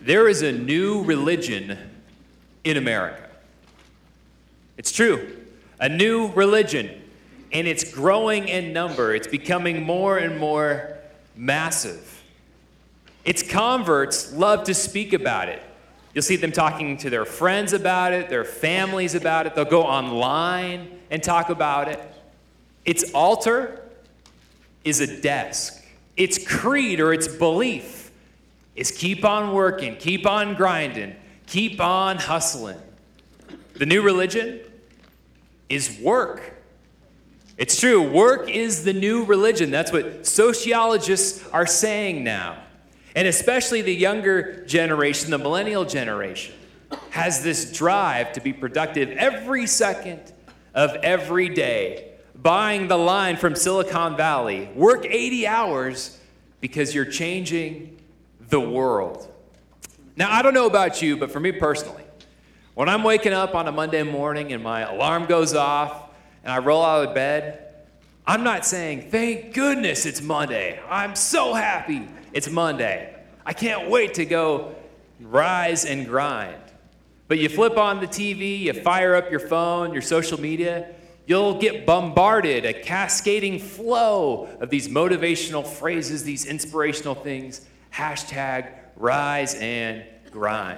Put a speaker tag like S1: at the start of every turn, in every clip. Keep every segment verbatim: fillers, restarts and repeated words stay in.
S1: There is a new religion in America. It's true, a new religion, and it's growing in number. It's becoming more and more massive. Its converts love to speak about it. You'll see them talking to their friends about it, their families about it. They'll go online and talk about it. Its altar is a desk. Its creed or its belief is keep on working, keep on grinding, keep on hustling. The new religion is work. It's true, work is the new religion. That's what sociologists are saying now. And especially the younger generation, the millennial generation, has this drive to be productive every second of every day, buying the line from Silicon Valley, work eighty hours because you're changing the world. Now, I don't know about you, but for me personally, when I'm waking up on a Monday morning and my alarm goes off and I roll out of bed, I'm not saying, thank goodness it's Monday. I'm so happy it's Monday. I can't wait to go rise and grind. But you flip on the T V, you fire up your phone, your social media, you'll get bombarded, a cascading flow of these motivational phrases, these inspirational things, hashtag rise and grind.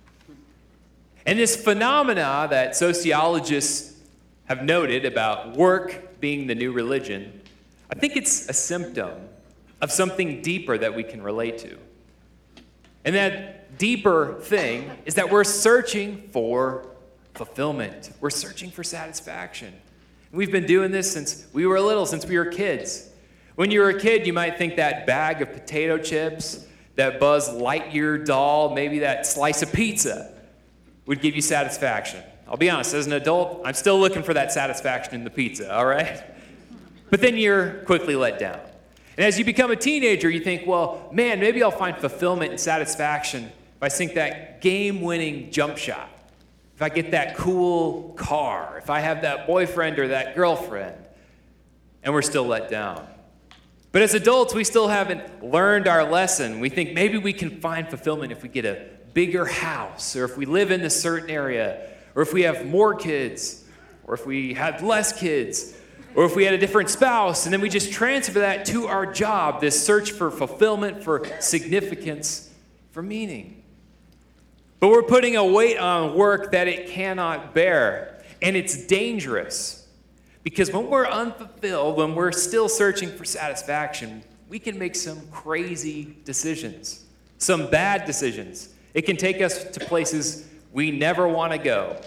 S1: And this phenomena that sociologists have noted about work being the new religion, I think it's a symptom of something deeper that we can relate to. And that deeper thing is that we're searching for fulfillment. We're searching for satisfaction. And we've been doing this since we were little, since we were kids. When you were a kid, you might think that bag of potato chips, that Buzz Lightyear doll, maybe that slice of pizza would give you satisfaction. I'll be honest, as an adult, I'm still looking for that satisfaction in the pizza, all right? But then you're quickly let down. And as you become a teenager, you think, well, man, maybe I'll find fulfillment and satisfaction if I sink that game-winning jump shot, if I get that cool car, if I have that boyfriend or that girlfriend, and we're still let down. But as adults, we still haven't learned our lesson. We think maybe we can find fulfillment if we get a bigger house, or if we live in a certain area, or if we have more kids, or if we have less kids, or if we had a different spouse, and then we just transfer that to our job, this search for fulfillment, for significance, for meaning. But we're putting a weight on work that it cannot bear, and it's dangerous. Because when we're unfulfilled, when we're still searching for satisfaction, we can make some crazy decisions, some bad decisions. It can take us to places we never want to go.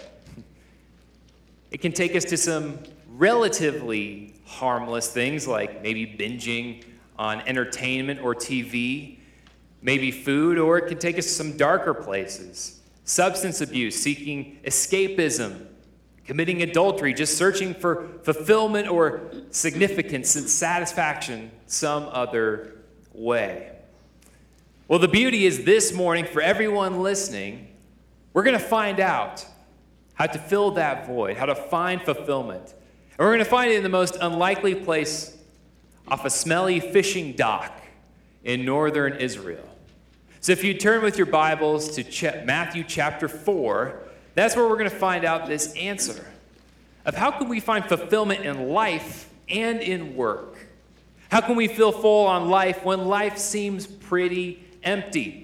S1: It can take us to some relatively harmless things like maybe binging on entertainment or T V, maybe food, or it can take us to some darker places. Substance abuse, seeking escapism, committing adultery, just searching for fulfillment or significance and satisfaction some other way. Well, the beauty is this morning, for everyone listening, we're going to find out how to fill that void, how to find fulfillment. And we're going to find it in the most unlikely place off a smelly fishing dock in northern Israel. So if you turn with your Bibles to ch- Matthew chapter four, that's where we're going to find out this answer of how can we find fulfillment in life and in work. How can we feel full on life when life seems pretty empty?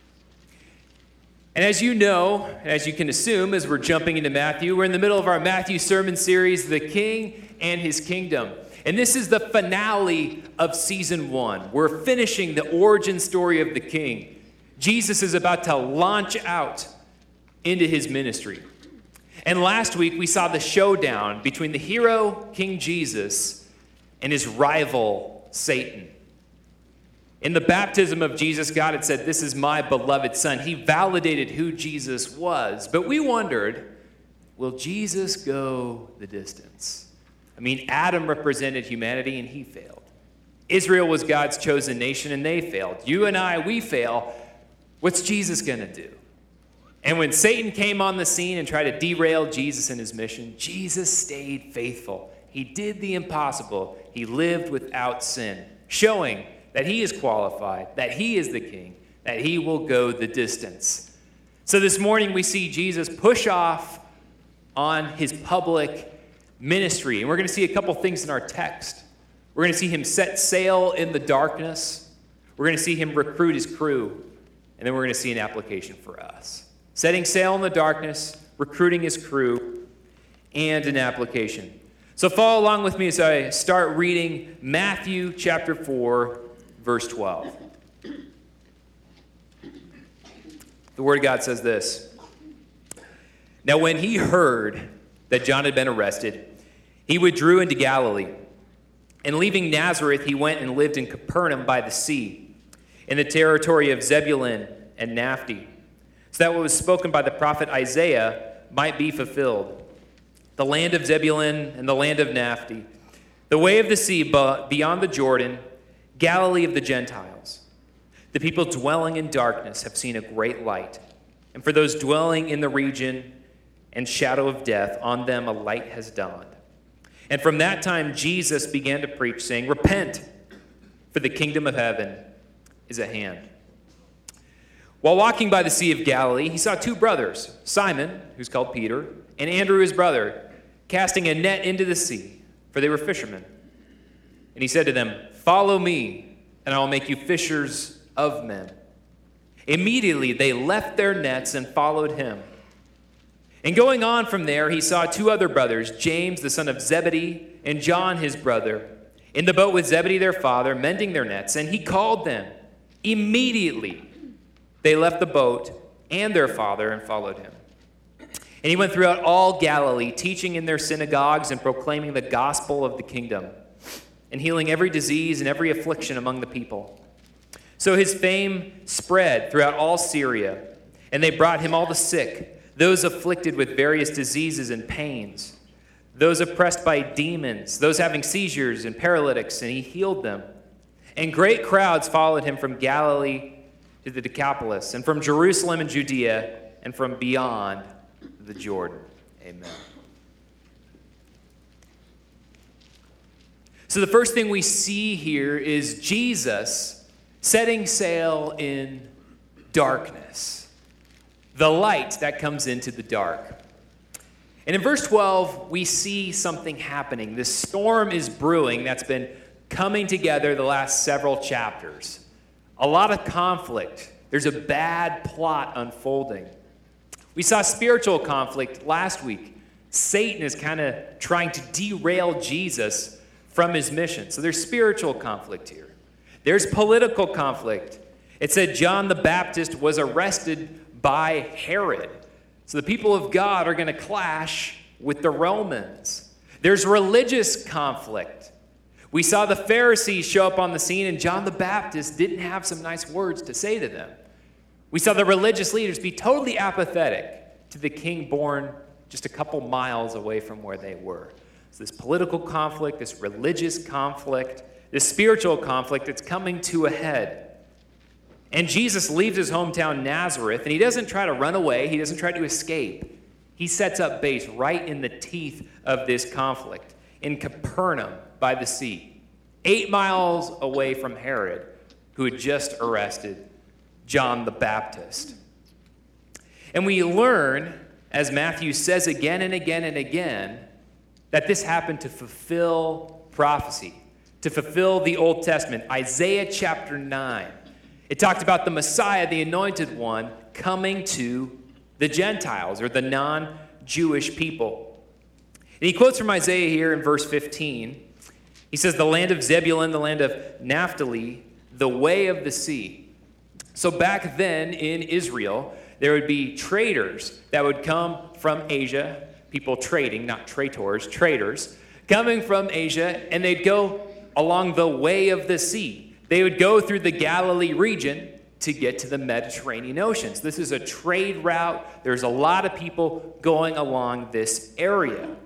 S1: And as you know, as you can assume, as we're jumping into Matthew, we're in the middle of our Matthew sermon series, The King and His Kingdom. And this is the finale of season one. We're finishing the origin story of the King. Jesus is about to launch out into his ministry. And last week, we saw the showdown between the hero, King Jesus, and his rival, Satan. In the baptism of Jesus, God had said, "This is my beloved Son." He validated who Jesus was. But we wondered, will Jesus go the distance? I mean, Adam represented humanity, and he failed. Israel was God's chosen nation, and they failed. You and I, we fail. What's Jesus going to do? And when Satan came on the scene and tried to derail Jesus and his mission, Jesus stayed faithful. He did the impossible. He lived without sin, showing that he is qualified, that he is the king, that he will go the distance. So this morning we see Jesus push off on his public ministry. And we're going to see a couple things in our text. We're going to see him set sail in the darkness. We're going to see him recruit his crew. And then we're going to see an application for us. Setting sail in the darkness, recruiting his crew, and an application. So follow along with me as I start reading Matthew chapter four, verse twelve. The Word of God says this. Now when he heard that John had been arrested, he withdrew into Galilee. And leaving Nazareth, he went and lived in Capernaum by the sea, in the territory of Zebulun and Naphtali, so that what was spoken by the prophet Isaiah might be fulfilled. The land of Zebulun and the land of Naphtali, the way of the sea beyond the Jordan, Galilee of the Gentiles. The people dwelling in darkness have seen a great light. And for those dwelling in the region and shadow of death, on them a light has dawned. And from that time Jesus began to preach, saying, Repent, for the kingdom of heaven is at hand. While walking by the Sea of Galilee, he saw two brothers, Simon, who's called Peter, and Andrew his brother, casting a net into the sea, for they were fishermen. And he said to them, Follow me, and I will make you fishers of men. Immediately they left their nets and followed him. And going on from there, he saw two other brothers, James the son of Zebedee, and John his brother, in the boat with Zebedee their father, mending their nets. And he called them. Immediately they left the boat and their father and followed him. And he went throughout all Galilee, teaching in their synagogues and proclaiming the gospel of the kingdom, and healing every disease and every affliction among the people. So his fame spread throughout all Syria, and they brought him all the sick, those afflicted with various diseases and pains, those oppressed by demons, those having seizures and paralytics, and he healed them. And great crowds followed him from Galilee to the Decapolis, and from Jerusalem and Judea, and from beyond the Jordan. Amen. So the first thing we see here is Jesus setting sail in darkness, the light that comes into the dark. And in verse twelve, we see something happening. This storm is brewing that's been coming together the last several chapters. A lot of conflict. There's a bad plot unfolding. We saw spiritual conflict last week. Satan is kind of trying to derail Jesus from his mission. So there's spiritual conflict here. There's political conflict. It said John the Baptist was arrested by Herod. So the people of God are going to clash with the Romans. There's religious conflict. We saw the Pharisees show up on the scene, and John the Baptist didn't have some nice words to say to them. We saw the religious leaders be totally apathetic to the king born just a couple miles away from where they were. So this political conflict, this religious conflict, this spiritual conflict, it's coming to a head. And Jesus leaves his hometown Nazareth, and he doesn't try to run away. He doesn't try to escape. He sets up base right in the teeth of this conflict, in Capernaum by the sea, eight miles away from Herod, who had just arrested John the Baptist. And we learn, as Matthew says again and again and again, that this happened to fulfill prophecy, to fulfill the Old Testament. Isaiah chapter nine. It talked about the Messiah, the anointed one, coming to the Gentiles, or the non-Jewish people. And he quotes from Isaiah here in verse fifteen. He says, the land of Zebulun, the land of Naphtali, the way of the sea. So back then in Israel, there would be traders that would come from Asia, people trading, not traitors, traders, coming from Asia, and they'd go along the way of the sea. They would go through the Galilee region to get to the Mediterranean Ocean. So this is a trade route. There's a lot of people going along this area.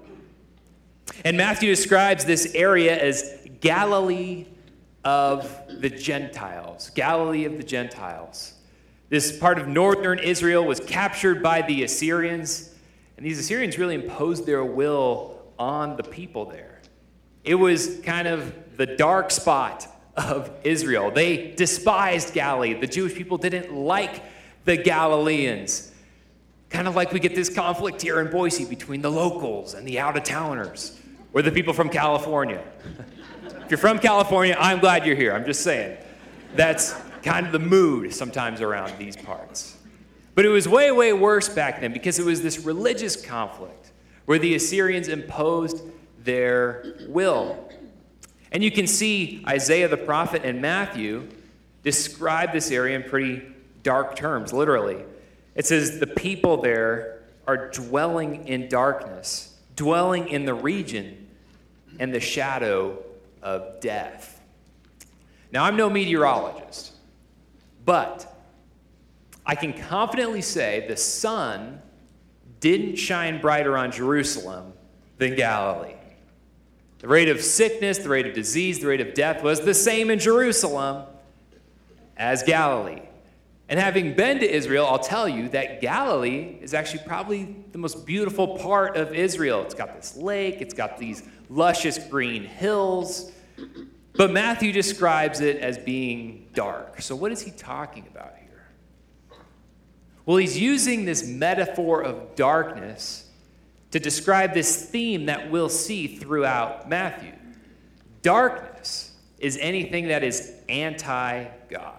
S1: And Matthew describes this area as Galilee of the Gentiles. Galilee of the Gentiles. This part of northern Israel was captured by the Assyrians, and these Assyrians really imposed their will on the people there. It was kind of the dark spot of Israel. They despised Galilee. The Jewish people didn't like the Galileans. Kind of like we get this conflict here in Boise between the locals and the out-of-towners, or the people from California. If you're from California, I'm glad you're here. I'm just saying. That's kind of the mood sometimes around these parts. But it was way, way worse back then because it was this religious conflict where the Assyrians imposed their will. And you can see Isaiah the prophet and Matthew describe this area in pretty dark terms, literally. It says the people there are dwelling in darkness, dwelling in the region and the shadow of death. Now, I'm no meteorologist, but I can confidently say the sun didn't shine brighter on Jerusalem than Galilee. The rate of sickness, the rate of disease, the rate of death was the same in Jerusalem as Galilee. And having been to Israel, I'll tell you that Galilee is actually probably the most beautiful part of Israel. It's got this lake, it's got these luscious green hills, but Matthew describes it as being dark. So what is he talking about here? Well, he's using this metaphor of darkness to describe this theme that we'll see throughout Matthew. Darkness is anything that is anti-God.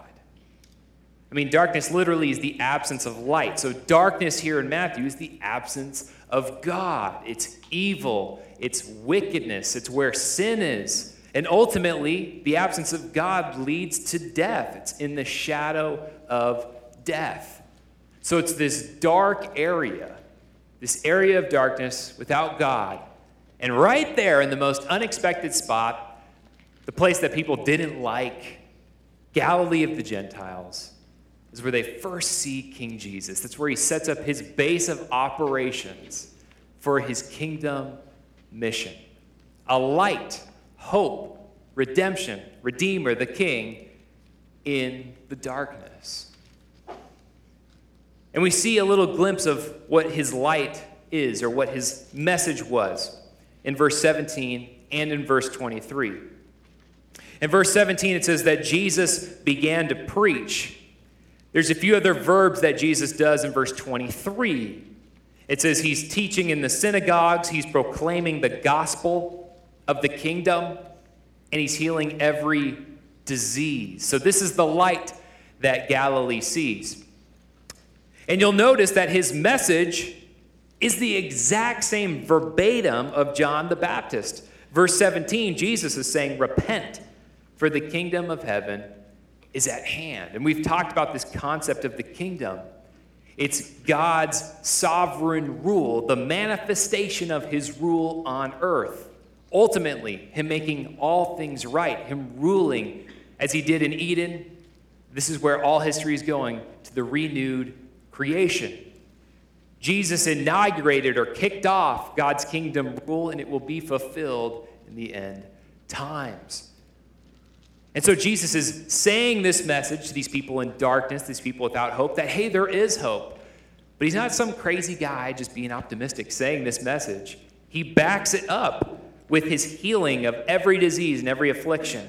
S1: I mean, darkness literally is the absence of light. So darkness here in Matthew is the absence of God. It's evil. It's wickedness. It's where sin is. And ultimately, the absence of God leads to death. It's in the shadow of death. So it's this dark area, this area of darkness without God. And right there in the most unexpected spot, the place that people didn't like, Galilee of the Gentiles, is where they first see King Jesus. That's where he sets up his base of operations for his kingdom mission. A light, hope, redemption, redeemer, the king in the darkness. And we see a little glimpse of what his light is, or what his message was, in verse seventeen and in verse twenty-three. In verse seventeen, it says that Jesus began to preach. There's a few other verbs that Jesus does in verse twenty-three. It says he's teaching in the synagogues, he's proclaiming the gospel of the kingdom, and he's healing every disease. So this is the light that Galilee sees. And you'll notice that his message is the exact same verbatim of John the Baptist. Verse seventeen, Jesus is saying, repent, for the kingdom of heaven is at hand. And we've talked about this concept of the kingdom. It's God's sovereign rule, the manifestation of his rule on earth. Ultimately, him making all things right, him ruling as he did in Eden. This is where all history is going, to the renewed creation. Jesus inaugurated or kicked off God's kingdom rule, and it will be fulfilled in the end times. And so Jesus is saying this message to these people in darkness, these people without hope, that, hey, there is hope. But he's not some crazy guy just being optimistic saying this message. He backs it up with his healing of every disease and every affliction.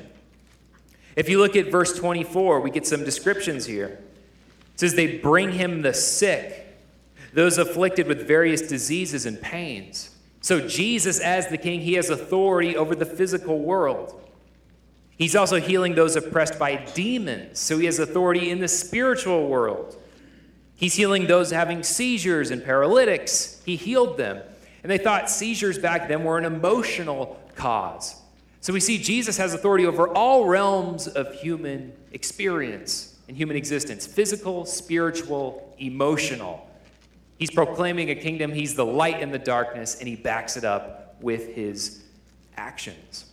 S1: If you look at verse twenty-four, we get some descriptions here. It says they bring him the sick, those afflicted with various diseases and pains. So Jesus, as the king, he has authority over the physical world. He's also healing those oppressed by demons, so he has authority in the spiritual world. He's healing those having seizures and paralytics. He healed them. And they thought seizures back then were an emotional cause. So we see Jesus has authority over all realms of human experience and human existence, physical, spiritual, emotional. He's proclaiming a kingdom. He's the light in the darkness, and he backs it up with his actions.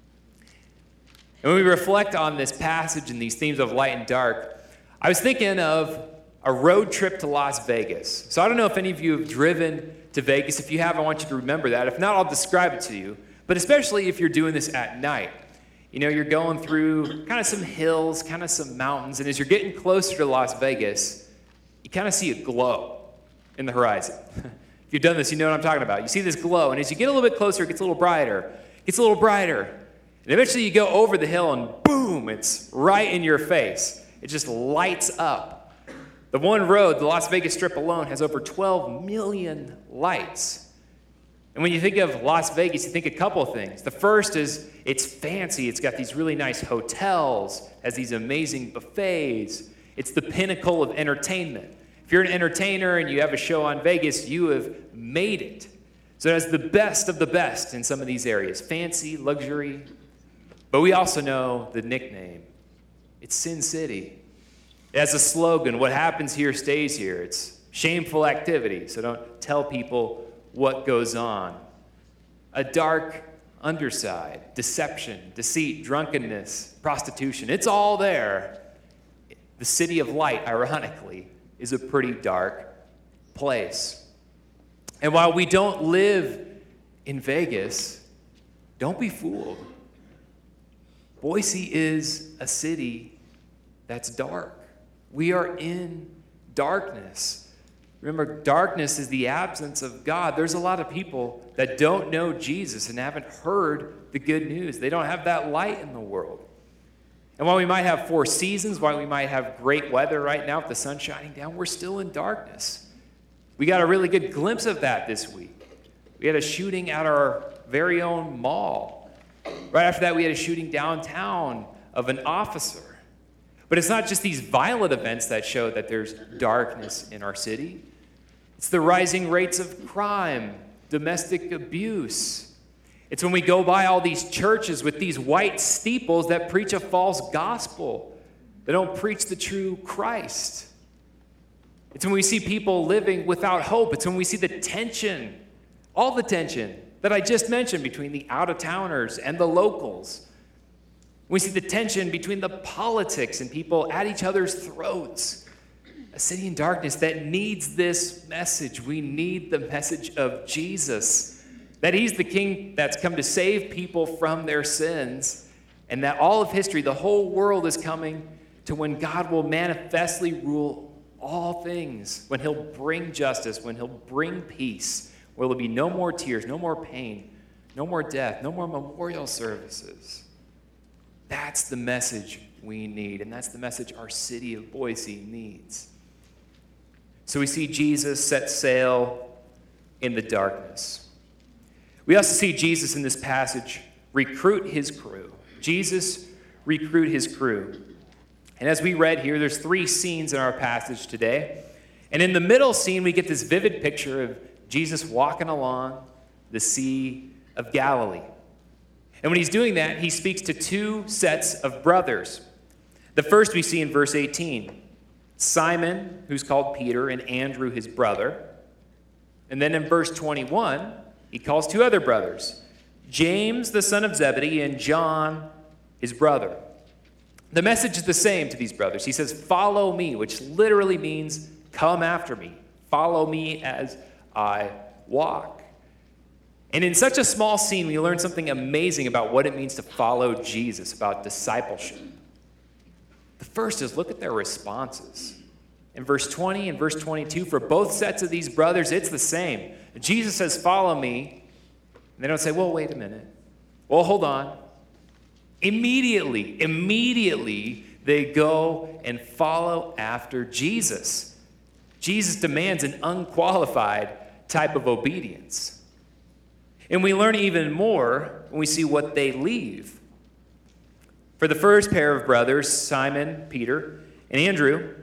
S1: And when we reflect on this passage and these themes of light and dark, I was thinking of a road trip to Las Vegas. So I don't know if any of you have driven to Vegas. If you have, I want you to remember that. If not, I'll describe it to you. But especially if you're doing this at night. You know, you're going through kind of some hills, kind of some mountains, and as you're getting closer to Las Vegas, you kind of see a glow in the horizon. If you've done this, you know what I'm talking about. You see this glow, and as you get a little bit closer, it gets a little brighter. It gets a little brighter. And eventually you go over the hill, and boom, boom, it's right in your face. It just lights up. The one road, the Las Vegas Strip alone, has over twelve million lights. And when you think of Las Vegas, you think a couple of things. The first is it's fancy. It's got these really nice hotels, has these amazing buffets. It's the pinnacle of entertainment. If you're an entertainer and you have a show on Vegas, you have made it. So it has the best of the best in some of these areas. Fancy, luxury. But we also know the nickname. It's Sin City. It has a slogan, what happens here stays here. It's shameful activity, so don't tell people what goes on. A dark underside, deception, deceit, drunkenness, prostitution. It's all there. The city of light, ironically, is a pretty dark place. And while we don't live in Vegas, don't be fooled. Boise is a city that's dark. We are in darkness. Remember, darkness is the absence of God. There's a lot of people that don't know Jesus and haven't heard the good news. They don't have that light in the world. And while we might have four seasons, while we might have great weather right now with the sun shining down, we're still in darkness. We got a really good glimpse of that this week. We had a shooting at our very own mall. Right after that, we had a shooting downtown of an officer. But it's not just these violent events that show that there's darkness in our city. It's the rising rates of crime, domestic abuse. It's when we go by all these churches with these white steeples that preach a false gospel. They don't preach the true Christ. It's when we see people living without hope. It's when we see the tension, all the tension that I just mentioned between the out-of-towners and the locals. We see the tension between the politics and people at each other's throats. A city in darkness that needs this message. We need the message of Jesus, that he's the king that's come to save people from their sins, and that all of history, the whole world is coming to when God will manifestly rule all things, when he'll bring justice, when he'll bring peace, where there'll be no more tears, no more pain, no more death, no more memorial services. That's the message we need, and that's the message our city of Boise needs. So we see Jesus set sail in the darkness. We also see Jesus in this passage recruit his crew. Jesus recruit his crew. And as we read here, there's three scenes in our passage today. And in the middle scene, we get this vivid picture of Jesus walking along the Sea of Galilee. And when he's doing that, he speaks to two sets of brothers. The first we see in verse eighteen. Simon, who's called Peter, and Andrew, his brother. And then in verse twenty-one, he calls two other brothers, James, the son of Zebedee, and John, his brother. The message is the same to these brothers. He says, follow me, which literally means come after me. Follow me as I walk. And in such a small scene, we learn something amazing about what it means to follow Jesus, about discipleship. The first is look at their responses. In verse twenty and verse twenty-two, for both sets of these brothers, it's the same. Jesus says, follow me. And they don't say, well, wait a minute. Well, hold on. Immediately, immediately, they go and follow after Jesus. Jesus demands an unqualified type of obedience. And we learn even more when we see what they leave. For the first pair of brothers, Simon, Peter, and Andrew,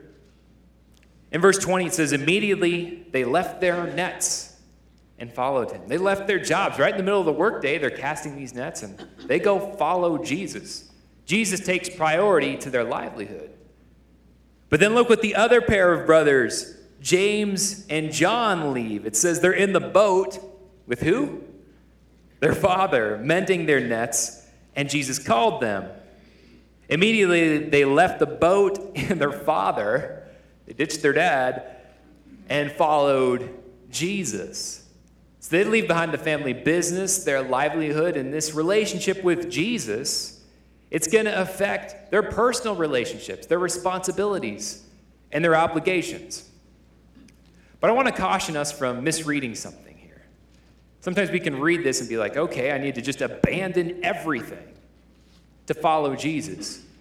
S1: in verse twenty it says, immediately they left their nets and followed him. They left their jobs right in the middle of the workday. They're casting these nets and they go follow Jesus. Jesus takes priority to their livelihood. But then look what the other pair of brothers, James and John, leave. It says they're in the boat with who? Their father, mending their nets, and Jesus called them. Immediately, they left the boat and their father, they ditched their dad, and followed Jesus. So they leave behind the family business, their livelihood, and this relationship with Jesus, it's going to affect their personal relationships, their responsibilities, and their obligations. But I want to caution us from misreading something here. Sometimes we can read this and be like, okay, I need to just abandon everything to follow Jesus.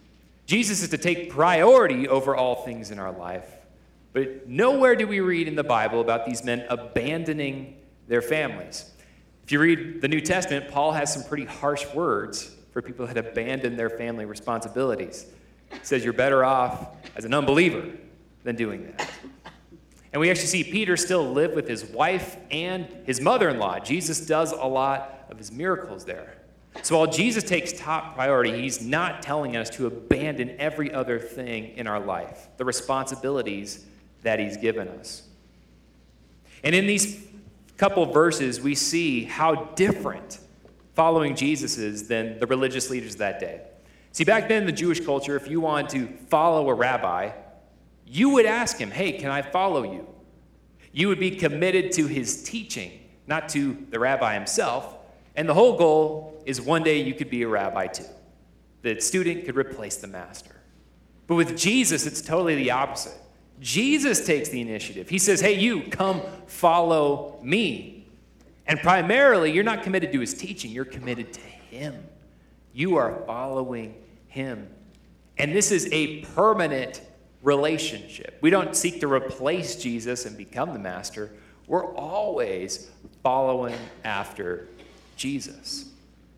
S1: Jesus is to take priority over all things in our life. But nowhere do we read in the Bible about these men abandoning their families. If you read the New Testament, Paul has some pretty harsh words for people that abandon their family responsibilities. He says you're better off as an unbeliever than doing that. And we actually see Peter still live with his wife and his mother-in-law. Jesus does a lot of his miracles there. So while Jesus takes top priority, he's not telling us to abandon every other thing in our life, the responsibilities that he's given us. And in these couple of verses, we see how different following Jesus is than the religious leaders of that day. See, back then in the Jewish culture, if you wanted to follow a rabbi, you would ask him, hey, can I follow you? You would be committed to his teaching, not to the rabbi himself. And the whole goal is one day you could be a rabbi too. The student could replace the master. But with Jesus, it's totally the opposite. Jesus takes the initiative. He says, hey, you, come follow me. And primarily, you're not committed to his teaching. You're committed to him. You are following him. And this is a permanent relationship. We don't seek to replace Jesus and become the master. We're always following after Jesus.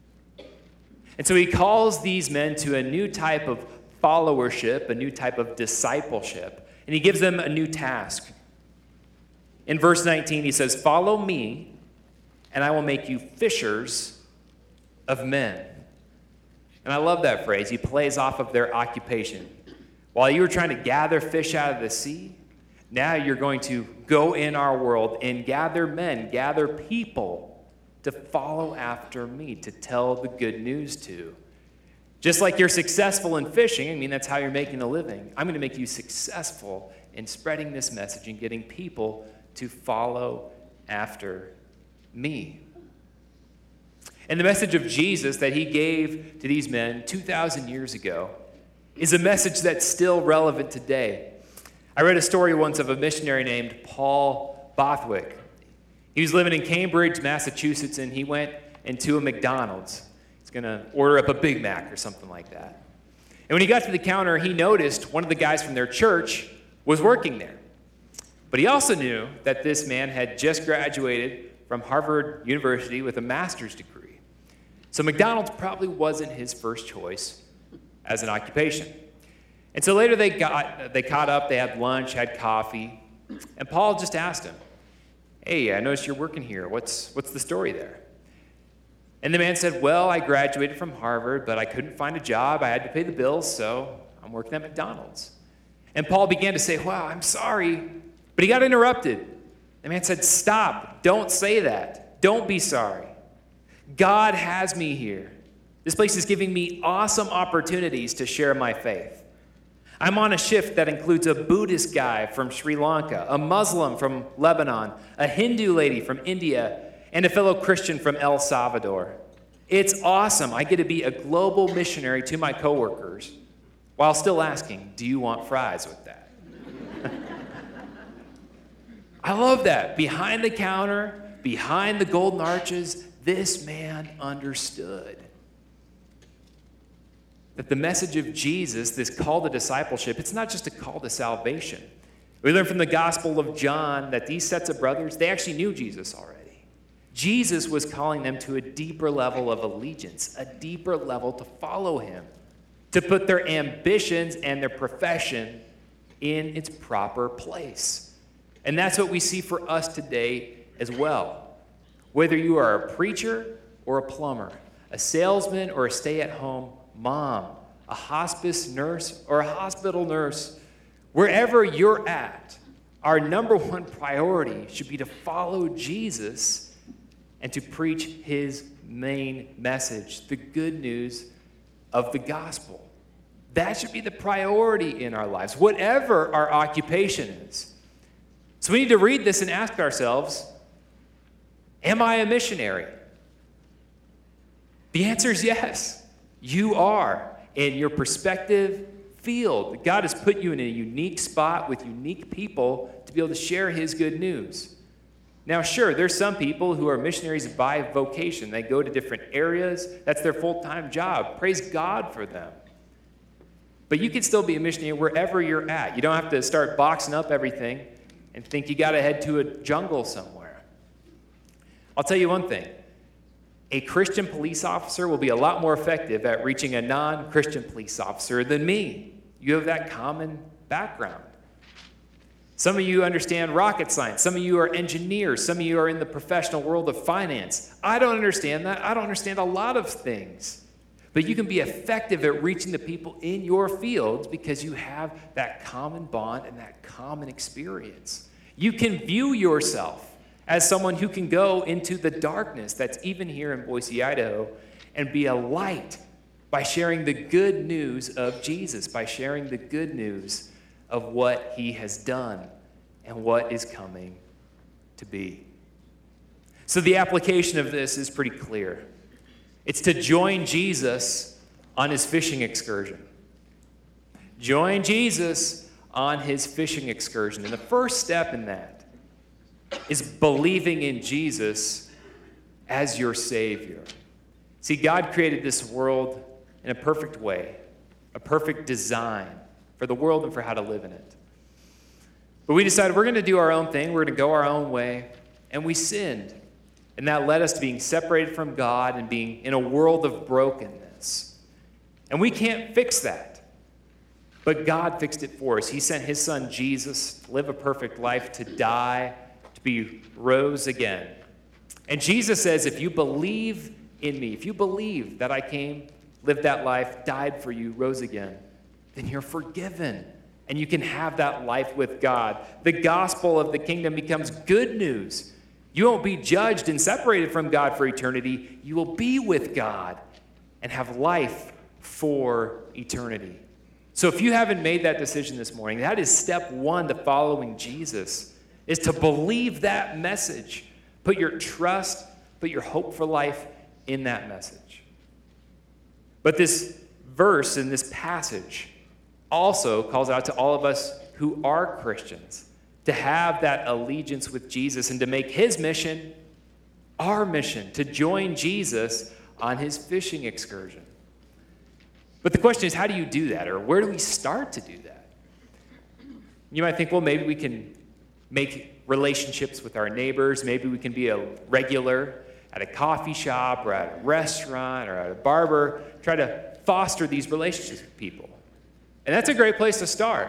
S1: And so he calls these men to a new type of followership, a new type of discipleship, and he gives them a new task. In verse nineteen, he says, follow me, and I will make you fishers of men. And I love that phrase. He plays off of their occupation. While you were trying to gather fish out of the sea, now you're going to go in our world and gather men, gather people to follow after me, to tell the good news to. Just like you're successful in fishing, I mean, that's how you're making a living. I'm going to make you successful in spreading this message and getting people to follow after me. And the message of Jesus that he gave to these men two thousand years ago is a message that's still relevant today. I read a story once of a missionary named Paul Bothwick. He was living in Cambridge, Massachusetts, and he went into a McDonald's. He's going to order up a Big Mac or something like that. And when he got to the counter, he noticed one of the guys from their church was working there. But he also knew that this man had just graduated from Harvard University with a master's degree. So McDonald's probably wasn't his first choice as an occupation. And so later they got they caught up, they had lunch, had coffee, and Paul just asked him, hey, I noticed you're working here. What's, what's the story there? And the man said, well, I graduated from Harvard, but I couldn't find a job. I had to pay the bills, so I'm working at McDonald's. And Paul began to say, wow, I'm sorry. But he got interrupted. The man said, stop. Don't say that. Don't be sorry. God has me here. This place is giving me awesome opportunities to share my faith. I'm on a shift that includes a Buddhist guy from Sri Lanka, a Muslim from Lebanon, a Hindu lady from India, and a fellow Christian from El Salvador. It's awesome. I get to be a global missionary to my coworkers while still asking, do you want fries with that? I love that. Behind the counter, behind the golden arches, this man understood that the message of Jesus, this call to discipleship, it's not just a call to salvation. We learn from the Gospel of John that these sets of brothers, they actually knew Jesus already. Jesus was calling them to a deeper level of allegiance, a deeper level to follow him, to put their ambitions and their profession in its proper place. And that's what we see for us today as well. Whether you are a preacher or a plumber, a salesman or a stay-at-home mom, a hospice nurse, or a hospital nurse, wherever you're at, our number one priority should be to follow Jesus and to preach his main message, the good news of the gospel. That should be the priority in our lives, whatever our occupation is. So we need to read this and ask ourselves, am I a missionary? The answer is yes. You are in your perspective field. God has put you in a unique spot with unique people to be able to share his good news. Now, sure, there's some people who are missionaries by vocation. They go to different areas. That's their full-time job. Praise God for them. But you can still be a missionary wherever you're at. You don't have to start boxing up everything and think you got to head to a jungle somewhere. I'll tell you one thing. A Christian police officer will be a lot more effective at reaching a non-Christian police officer than me. You have that common background. Some of you understand rocket science. Some of you are engineers. Some of you are in the professional world of finance. I don't understand that. I don't understand a lot of things. But you can be effective at reaching the people in your fields because you have that common bond and that common experience. You can view yourself as someone who can go into the darkness that's even here in Boise, Idaho, and be a light by sharing the good news of Jesus, by sharing the good news of what he has done and what is coming to be. So the application of this is pretty clear. It's to join Jesus on his fishing excursion. Join Jesus on his fishing excursion. And the first step in that is believing in Jesus as your Savior. See, God created this world in a perfect way, a perfect design for the world and for how to live in it. But we decided we're going to do our own thing, we're going to go our own way, and we sinned. And that led us to being separated from God and being in a world of brokenness. And we can't fix that. But God fixed it for us. He sent his son Jesus to live a perfect life, to die, to be rose again. And Jesus says, if you believe in me, if you believe that I came, lived that life, died for you, rose again, then you're forgiven. And you can have that life with God. The gospel of the kingdom becomes good news. You won't be judged and separated from God for eternity. You will be with God and have life for eternity. So if you haven't made that decision this morning, that is step one to following Jesus, is to believe that message. Put your trust, put your hope for life in that message. But this verse in this passage also calls out to all of us who are Christians to have that allegiance with Jesus and to make his mission our mission, to join Jesus on his fishing excursion. But the question is, how do you do that? Or where do we start to do that? You might think, well, maybe we can make relationships with our neighbors. Maybe we can be a regular at a coffee shop or at a restaurant or at a barber. Try to foster these relationships with people. And that's a great place to start.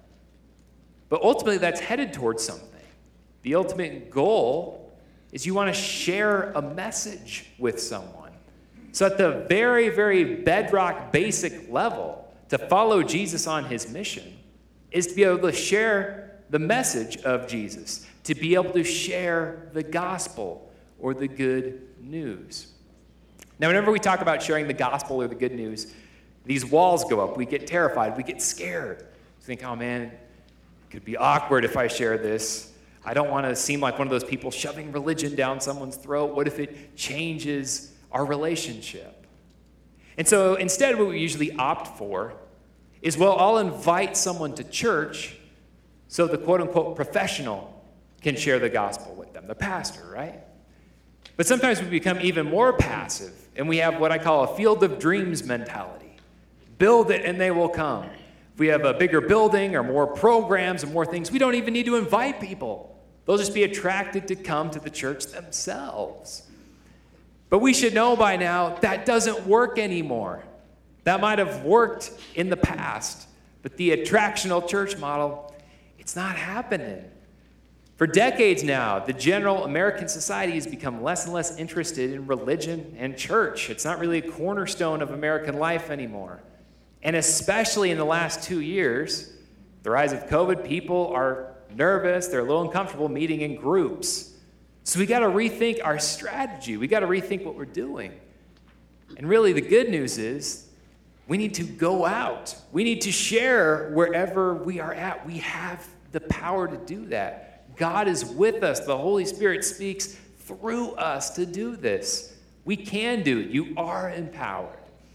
S1: But ultimately, that's headed towards something. The ultimate goal is you want to share a message with someone. So at the very, very bedrock basic level, to follow Jesus on his mission is to be able to share the message of Jesus, to be able to share the gospel or the good news. Now, whenever we talk about sharing the gospel or the good news, these walls go up. We get terrified. We get scared. We think, oh, man, it could be awkward if I share this. I don't want to seem like one of those people shoving religion down someone's throat. What if it changes our relationship? And so instead, what we usually opt for is, well, I'll invite someone to church so the quote-unquote professional can share the gospel with them, the pastor, right? But sometimes we become even more passive, and we have what I call a field of dreams mentality. Build it and they will come. If we have a bigger building or more programs and more things, we don't even need to invite people. They'll just be attracted to come to the church themselves. But we should know by now that doesn't work anymore. That might have worked in the past, but the attractional church model, it's not happening. For decades now, the general American society has become less and less interested in religion and church. It's not really a cornerstone of American life anymore. And especially in the last two years, the rise of COVID, people are nervous, they're a little uncomfortable meeting in groups. So we got to rethink our strategy. We got to rethink what we're doing. And really the good news is we need to go out. We need to share wherever we are at. We have the power to do that. God is with us. The Holy Spirit speaks through us to do this. We can do it. You are empowered.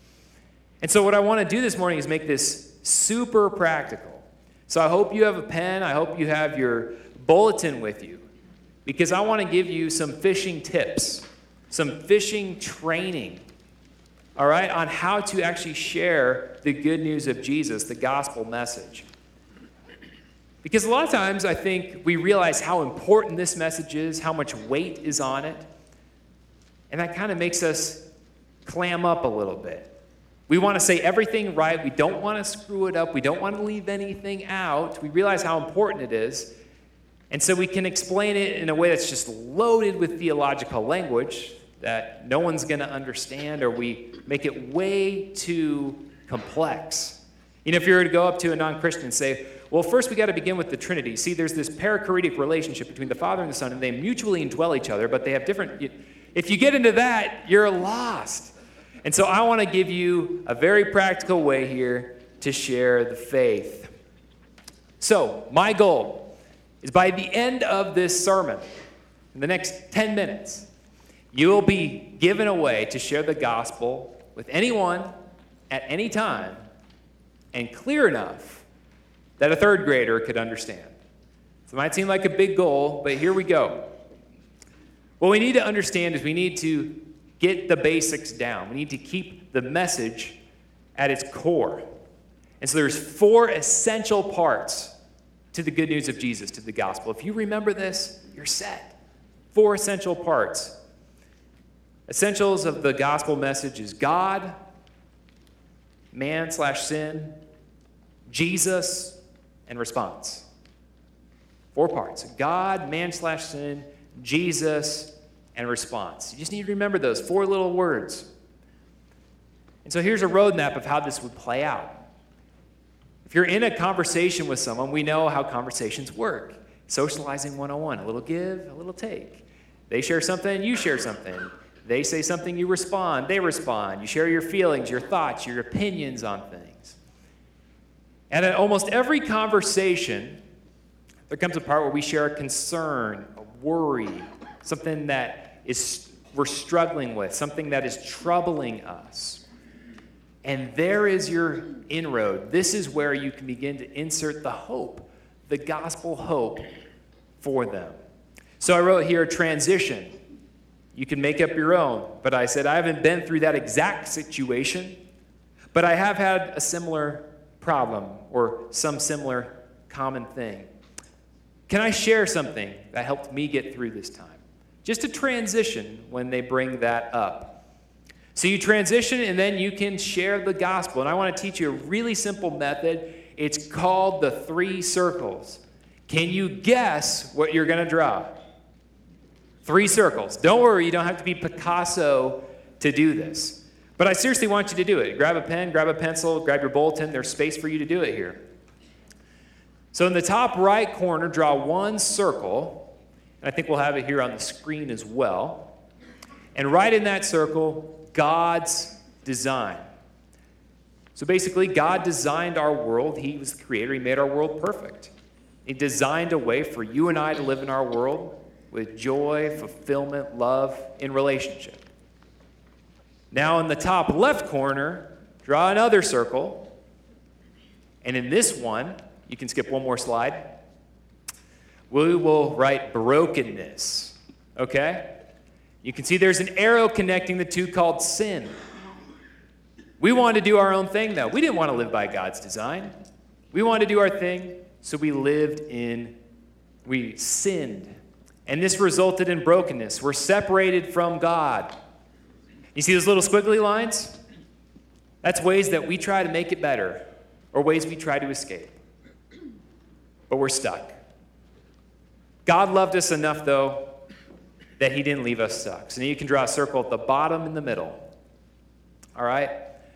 S1: And so what I want to do this morning is make this super practical. So I hope you have a pen. I hope you have your bulletin with you, because I want to give you some fishing tips, some fishing training all right, on how to actually share the good news of Jesus, the gospel message. Because a lot of times I think we realize how important this message is, how much weight is on it, and that kind of makes us clam up a little bit. We want to say everything right. We don't want to screw it up. We don't want to leave anything out. We realize how important it is. And so we can explain it in a way that's just loaded with theological language that no one's going to understand, or we make it way too complex. You know, if you were to go up to a non-Christian and say, well, first we got to begin with the Trinity. See, there's this perichoretic relationship between the Father and the Son, and they mutually indwell each other, but they have different... If you get into that, you're lost. And so I want to give you a very practical way here to share the faith. So, my goal is by the end of this sermon, in the next ten minutes, you will be given a way to share the gospel with anyone at any time and clear enough that a third grader could understand. So it might seem like a big goal, but here we go. What we need to understand is we need to get the basics down. We need to keep the message at its core. And so there's four essential parts to the good news of Jesus, to the gospel. If you remember this, you're set. Four essential parts. Essentials of the gospel message is God, man slash sin, Jesus, and response. Four parts. God, man slash sin, Jesus, and response. You just need to remember those four little words. And so here's a roadmap of how this would play out. If you're in a conversation with someone, we know how conversations work. Socializing one oh one, a little give, a little take. They share something, you share something. They say something, you respond, they respond. You share your feelings, your thoughts, your opinions on things. And at almost every conversation, there comes a part where we share a concern, a worry, something that is we're struggling with, something that is troubling us. And there is your inroad. This is where you can begin to insert the hope, the gospel hope for them. So I wrote here transition. You can make up your own, but I said I haven't been through that exact situation, but I have had a similar problem or some similar common thing. Can I share something that helped me get through this time? Just a transition when they bring that up. So you transition and then you can share the gospel. And I want to teach you a really simple method. It's called the three circles. Can you guess what you're going to draw? Three circles. Don't worry, you don't have to be Picasso to do this. But I seriously want you to do it. Grab a pen, grab a pencil, grab your bulletin. There's space for you to do it here. So in the top right corner, draw one circle. And I think we'll have it here on the screen as well. And right in that circle, God's design. So basically, God designed our world. He was the creator. He made our world perfect. He designed a way for you and I to live in our world with joy, fulfillment, love, in relationship. Now in the top left corner, draw another circle. And in this one, you can skip one more slide. We will write brokenness, okay? You can see there's an arrow connecting the two called sin. We wanted to do our own thing, though. We didn't want to live by God's design. We wanted to do our thing, so we lived in, we sinned. And this resulted in brokenness. We're separated from God. You see those little squiggly lines? That's ways that we try to make it better, or ways we try to escape. But we're stuck. God loved us enough, though, that he didn't leave us stuck. So now you can draw a circle at the bottom in the middle. All right?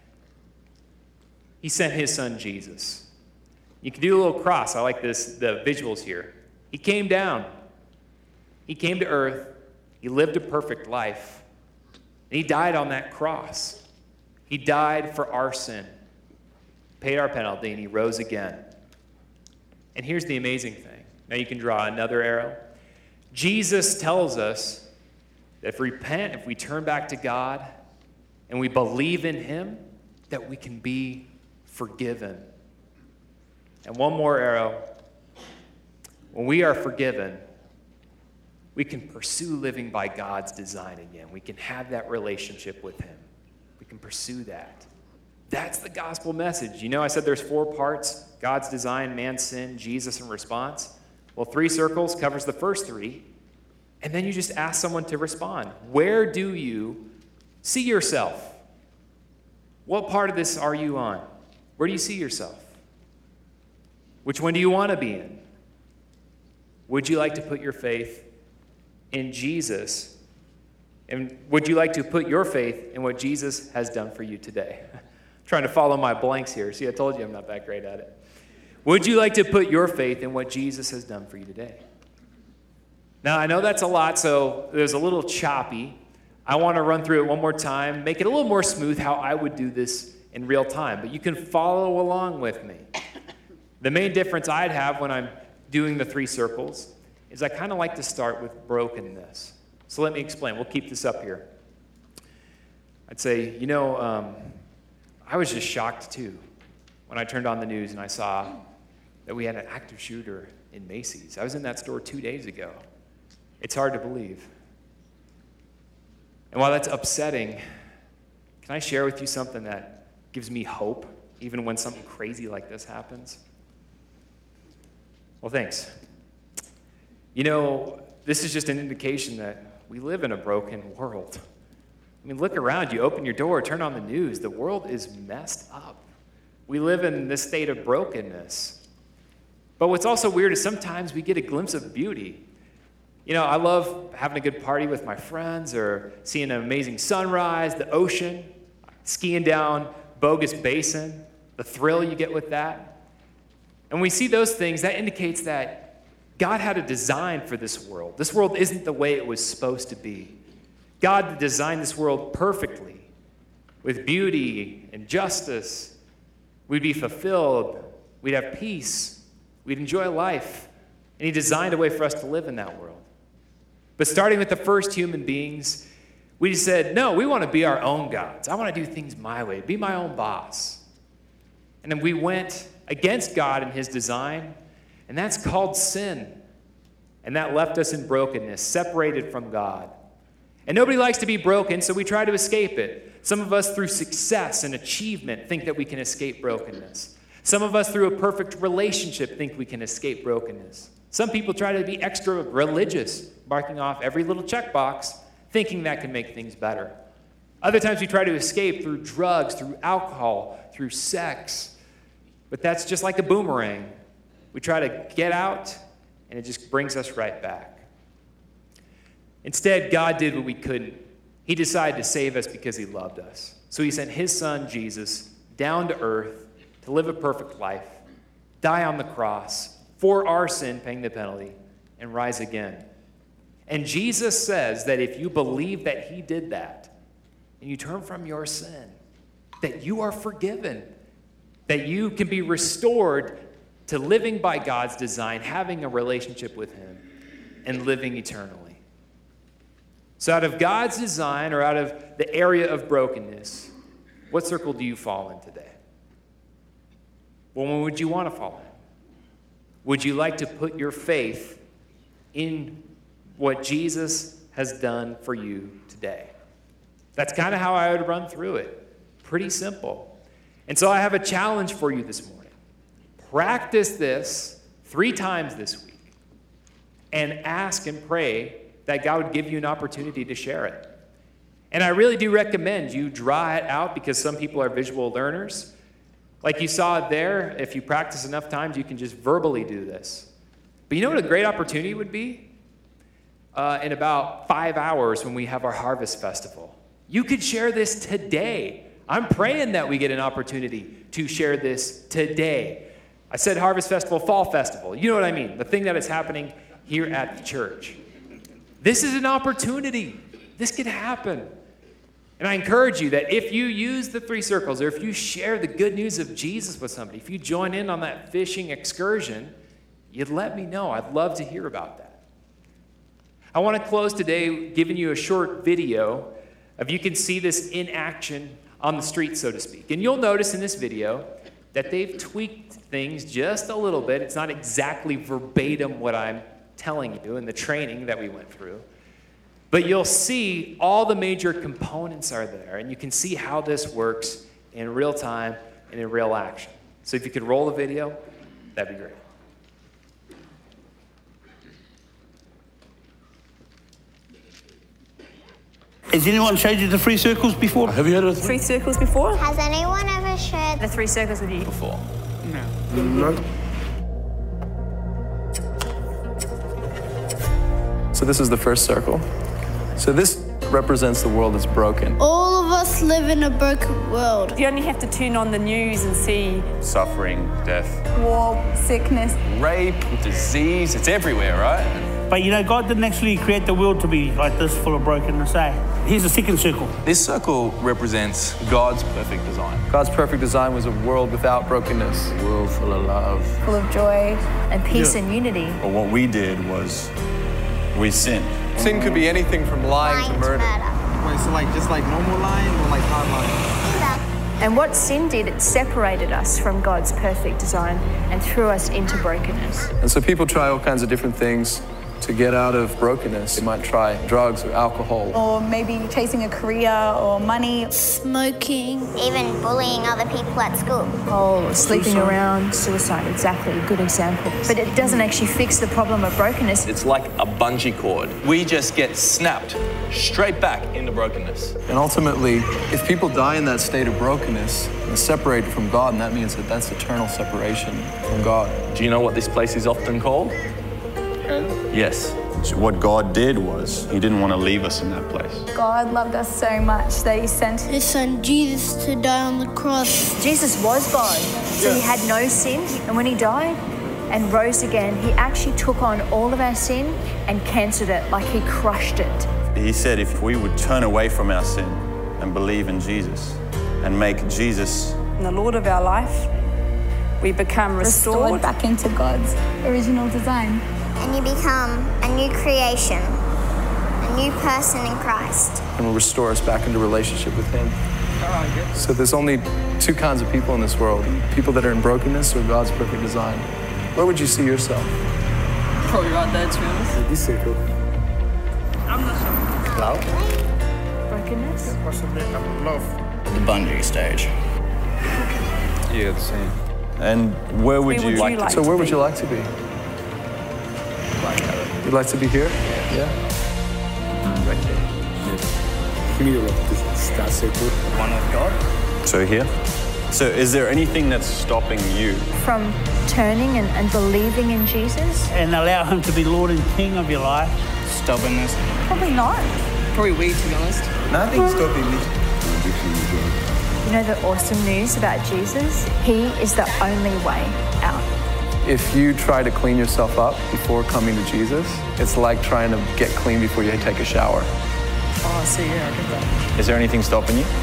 S1: He sent his son, Jesus. You can do a little cross. I like this, the visuals here. He came down. He came to earth. He lived a perfect life. And he died on that cross. He died for our sin, paid our penalty, and he rose again. And here's the amazing thing. Now you can draw another arrow. Jesus tells us that if we repent, if we turn back to God, and we believe in him, that we can be forgiven. And one more arrow. When we are forgiven, we can pursue living by God's design again. We can have that relationship with him. We can can pursue that. That's the gospel message. You know, I said there's four parts: God's design, man's sin, Jesus, and response. Well, three circles covers the first three. And then you just ask someone to respond. Where do you see yourself? What part of this are you on? Where do you see yourself? Which one do you want to be in? Would you like to put your faith in Jesus? And would you like to put your faith in what Jesus has done for you today? I'm trying to follow my blanks here. See, I told you I'm not that great at it. Would you like to put your faith in what Jesus has done for you today? Now, I know that's a lot, so it was a little choppy. I want to run through it one more time, make it a little more smooth how I would do this in real time, but you can follow along with me. The main difference I'd have when I'm doing the three circles is I kind of like to start with brokenness. So let me explain. We'll keep this up here. I'd say, you know, um, I was just shocked too when I turned on the news and I saw that we had an active shooter in Macy's. I was in that store two days ago. It's hard to believe. And while that's upsetting, can I share with you something that gives me hope, even when something crazy like this happens? Well, thanks. You know, this is just an indication that we live in a broken world. I mean, look around you, open your door, turn on the news. The world is messed up. We live in this state of brokenness. But what's also weird is sometimes we get a glimpse of beauty. You know, I love having a good party with my friends or seeing an amazing sunrise, the ocean, skiing down Bogus Basin, the thrill you get with that. And when we see those things, that indicates that God had a design for this world. This world isn't the way it was supposed to be. God designed this world perfectly with beauty and justice. We'd be fulfilled. We'd have peace. We'd enjoy life. And he designed a way for us to live in that world. But starting with the first human beings, we just said, no, we want to be our own gods. I want to do things my way, be my own boss. And then we went against God and his design, and that's called sin. And that left us in brokenness, separated from God. And nobody likes to be broken, so we try to escape it. Some of us, through success and achievement, think that we can escape brokenness. Some of us, through a perfect relationship, think we can escape brokenness. Some people try to be extra religious, marking off every little checkbox, thinking that can make things better. Other times we try to escape through drugs, through alcohol, through sex. But that's just like a boomerang. We try to get out, and it just brings us right back. Instead, God did what we couldn't. He decided to save us because he loved us. So he sent his son, Jesus, down to earth to live a perfect life, die on the cross, for our sin, paying the penalty, and rise again. And Jesus says that if you believe that he did that, and you turn from your sin, that you are forgiven, that you can be restored to living by God's design, having a relationship with him, and living eternally. So out of God's design, or out of the area of brokenness, what circle do you fall in today? Well, when would you want to fall in? Would you like to put your faith in what Jesus has done for you today? That's kind of how I would run through it. Pretty simple. And so I have a challenge for you this morning. Practice this three times this week and ask and pray that God would give you an opportunity to share it. And I really do recommend you draw it out, because some people are visual learners. Like you saw there, if you practice enough times, you can just verbally do this. But you know what a great opportunity would be? Uh, in about five hours when we have our Harvest Festival. You could share this today. I'm praying that we get an opportunity to share this today. I said Harvest Festival, Fall Festival. You know what I mean? The thing that is happening here at the church. This is an opportunity. This could happen. And I encourage you that if you use the three circles, or if you share the good news of Jesus with somebody, if you join in on that fishing excursion, you'd let me know. I'd love to hear about that. I want to close today giving you a short video of you can see this in action on the street, so to speak. And you'll notice in this video that they've tweaked things just a little bit. It's not exactly verbatim what I'm telling you in the training that we went through. But you'll see all the major components are there, and you can see how this works in real time and in real action. So if you could roll the video, that'd be great.
S2: Has anyone showed you the three circles before?
S3: Have you heard of
S4: Three circles before?
S5: Has anyone ever shared
S4: The three circles with you?
S3: before?
S2: No. No.
S6: So this is the first circle. So this represents the world that's broken.
S5: All of us live in a broken world.
S4: You only have to tune on the news and see
S3: Suffering, death,
S7: War, sickness.
S3: rape, disease, it's everywhere, right?
S2: But you know, God didn't actually create the world to be like this, full of brokenness, eh? Here's the second circle.
S3: This circle represents God's perfect design.
S6: God's perfect design was a world without brokenness.
S8: A world full of love.
S7: Full of joy.
S9: And peace
S2: Yeah.
S9: and unity.
S8: But what we did was we sinned.
S6: Sin could be anything from lying,
S5: lying
S6: to murder.
S10: Wait, so like just like normal lying or like hard lying?
S9: And what sin did, it separated us from God's perfect design and threw us into brokenness.
S6: And so people try all kinds of different things to get out of brokenness. They might try drugs or alcohol.
S7: Or maybe chasing a career or money.
S5: Smoking. Even bullying other people at school.
S9: Oh, sleeping around, suicide, exactly, good example. But it doesn't actually fix the problem of brokenness.
S3: It's like a bungee cord. We just get snapped straight back into brokenness.
S6: And ultimately, if people die in that state of brokenness and separated from God, and that means that that's eternal separation from God.
S3: Do you know what this place is often called? Yes.
S8: So what God did was he didn't want to leave us in that place.
S7: God loved us so much that he sent
S5: His son Jesus to die on the cross.
S9: Jesus was God, so he had no sin. And when he died and rose again, he actually took on all of our sin and cancelled it, like he crushed it.
S8: He said if we would turn away from our sin and believe in Jesus and make Jesus
S4: in the Lord of our life, we become restored.
S7: restored back into God's original design.
S5: And you become a new creation, a new person in Christ.
S6: And will restore us back into relationship with Him. So there's only two kinds of people in this world. People that are in brokenness or God's perfect design. Where would you see yourself?
S4: Probably right there, to be honest.
S10: This circle.
S4: I'm not sure.
S10: Love?
S9: Brokenness?
S10: Possibly love.
S8: the bungee stage.
S6: Yeah, the same.
S8: And where would
S4: Where
S8: you
S4: would
S8: like
S4: you
S8: to
S4: like
S6: So where
S4: to
S6: would
S4: be?
S6: you like to be? You'd like to be here? Yeah.
S10: Right there. Give me the love. This that circle.
S8: one with God? So here? So is there anything that's stopping you?
S9: From turning and, and believing in Jesus?
S2: And allow him to be Lord and King of your life.
S10: Stubbornness.
S7: Probably not.
S10: Probably weed, to be honest. Nothing stopping me.
S9: You know the awesome news about Jesus? He is the only way out.
S6: If you try to clean yourself up before coming to Jesus, it's like trying to get clean before you take a shower.
S10: Oh, I see, yeah, I get that.
S8: Is there anything stopping you?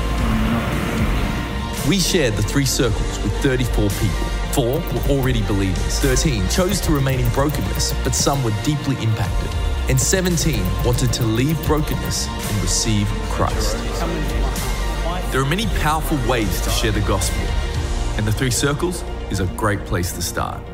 S11: We shared the three circles with thirty-four people. Four were already believers. thirteen chose to remain in brokenness, but some were deeply impacted. And seventeen wanted to leave brokenness and receive Christ. There are many powerful ways to share the gospel, and the three circles is a great place to start.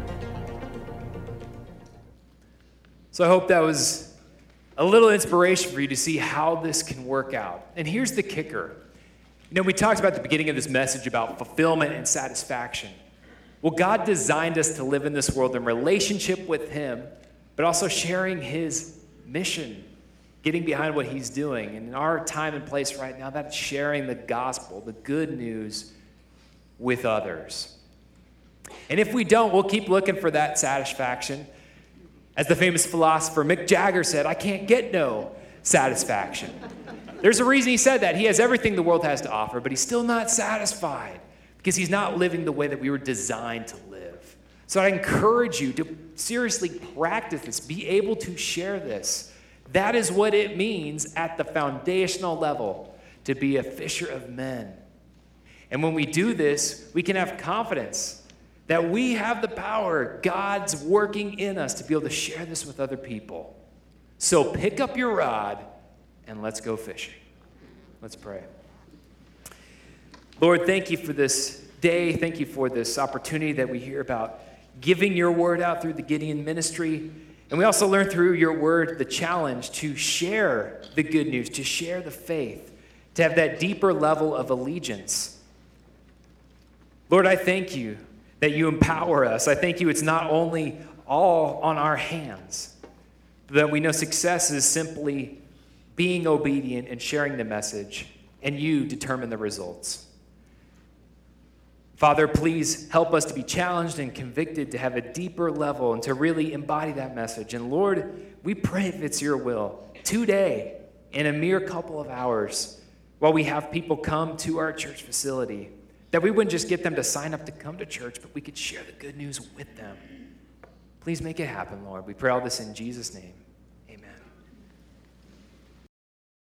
S1: So I hope that was a little inspiration for you to see how this can work out. And here's the kicker. You know, we talked about at the beginning of this message about fulfillment and satisfaction. Well, God designed us to live in this world in relationship with Him, but also sharing His mission, getting behind what He's doing. And in our time and place right now, that's sharing the gospel, the good news with others. And if we don't, we'll keep looking for that satisfaction. As the famous philosopher Mick Jagger said, I can't get no satisfaction. There's a reason he said that. He has everything the world has to offer, but he's still not satisfied because he's not living the way that we were designed to live. So I encourage you to seriously practice this, be able to share this. That is what it means at the foundational level to be a fisher of men. And when we do this, we can have confidence that we have the power. God's working in us to be able to share this with other people. So pick up your rod and let's go fishing. Let's pray. Lord, thank you for this day. Thank you for this opportunity that we hear about giving your word out through the Gideon ministry. And we also learn through your word the challenge to share the good news, to share the faith, to have that deeper level of allegiance. Lord, I thank you that you empower us. I thank you it's not only all on our hands, but that we know success is simply being obedient and sharing the message, and you determine the results. Father, please help us to be challenged and convicted to have a deeper level and to really embody that message. And Lord, we pray if it's your will, today, in a mere couple of hours, while we have people come to our church facility, that we wouldn't just get them to sign up to come to church, but we could share the good news with them. Please make it happen, Lord. We pray all this in Jesus' name.